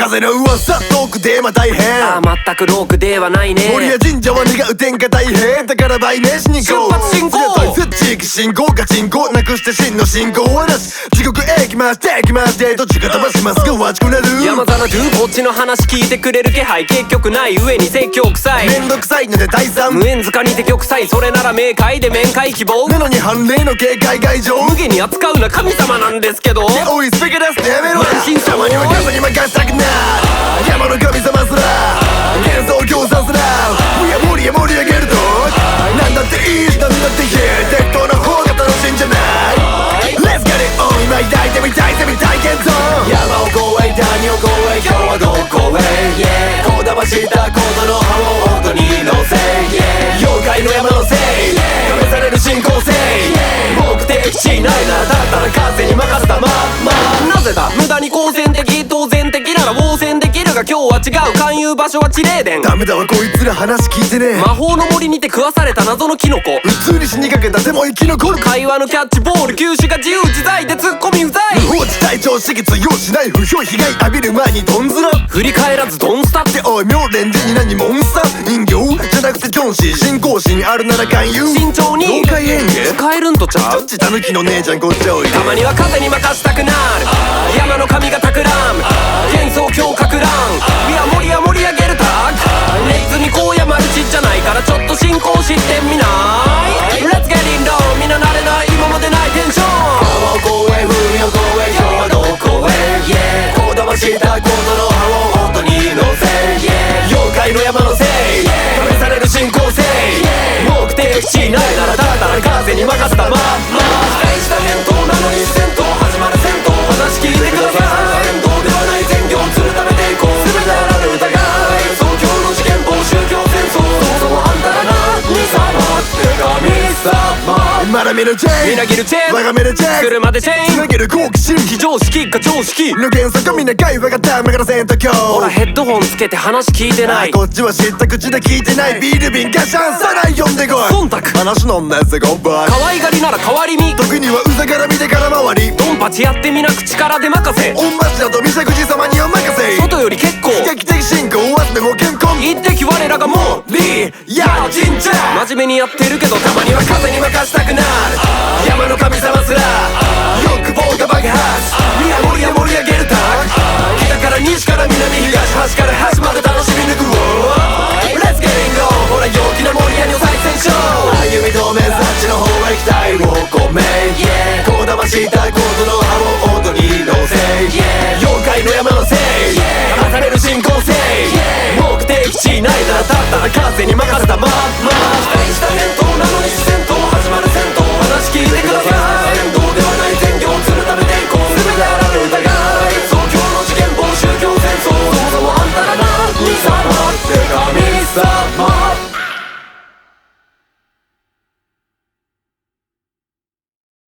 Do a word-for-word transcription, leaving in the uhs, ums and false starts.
風の噂トークテーマ大変。 ああ全くロークではないね。 森や神社は願う天下大変だから売名しに行こう。 出発進行地域信号ガチンコなくして真の信号はなし。地獄へ行きまして行きまして途中飛ばしますがわちくなる。 山田のドゥこっちの話聞いてくれる気配結局ない上に説教臭い。 めんどくさいので退散。 無縁塚にて玉砕それなら明快で面会希望なのに判例の警戒解除。 無下に扱うな神様なんですけど。 おいスペケ出すのやめろ。 満身創痍たまには風に任したくなる山の神様すら幻想共産すら無や無理や盛り上げるとなんだっていいしなんだっていい適当な方が楽しいんじゃない。 Let's get it on 今抱いてみたいセミ体験ゾーン。山を越え谷を越え今日はどこへ、yeah、こだましたことの葉を音に乗せ、yeah、妖怪の山のせい、yeah、試される進行性、yeah、目的地ないならだったら風に任せたまんま。 なぜだ無駄に好戦的当然的なら応戦できるが今日は違う勧誘場所は地霊殿。 ダメだわこいつら話聞いてね。 魔法の森にて食わされた謎のキノコ普通に死にかけたでも生き残る。 会話のキャッチボール球種が自由自在でツッコミうざい。 無法地帯超刺激通用しない不評被害浴びる前にドンズラ振り返らずドンスタっておい妙蓮寺に何モンスター人形じゃなくてキョンシー信仰心あるなら勧誘慎重に妖怪変化使えるんとちゃう。 ちょっちたぬきの姉ちゃんこっちおいで。 たまには風に任したくなる山の神が企む幻想狂かく乱いや盛りや盛り上げるタッグネズミ荒野マルチじゃないからちょっと進行してみない。 Let's get in low みんな慣れない今までないテンション。 川を越え海を越え今日はどこへ、yeah、こだましたことの葉を音に乗せ、yeah、妖怪の山のせい、yeah、試される進行性、yeah、目的地ないならだったら風に任せたまんま。期待した返答なのに戦闘始まる戦闘話聞いてください。戦闘ではない全業つるためていこうすべてあらぬ疑い宗教の事件簿宗教戦争そもそもあんたら何様って神様。まだ見るチェインみなぎるチェーン我が目でチェック車でチェーンつなげる好奇心非常識か常識の原則みんな会話がダメからせんと今日。 ほらヘッドホンつけて話聞いてない。 こっちは知った口で聞いてないビール瓶ガシャンさない読んでこい忖度話のんなやつがゴンバイ可愛がりなら代わりに時にはうざから見てから回りドンパチやってみなく力で任せ御柱と店口様にお任せ外より結構劇的進行終わって保険婚一滴我らがもうリーや神社真面目にやってるけどたまにたまには風に任したくなる山の神様すら欲望が爆発みや盛りや盛り上げるタッグ北から西から南東端から端まで楽しみ抜く Let's get in go ほら陽気な盛り上げの最先勝歩み止めずあっちの方へ期待を込め、yeah、こだましたことの葉を音に乗せ、yeah、妖怪の山のせい、yeah、騙される進行性、yeah、目的地ないならだったら風に任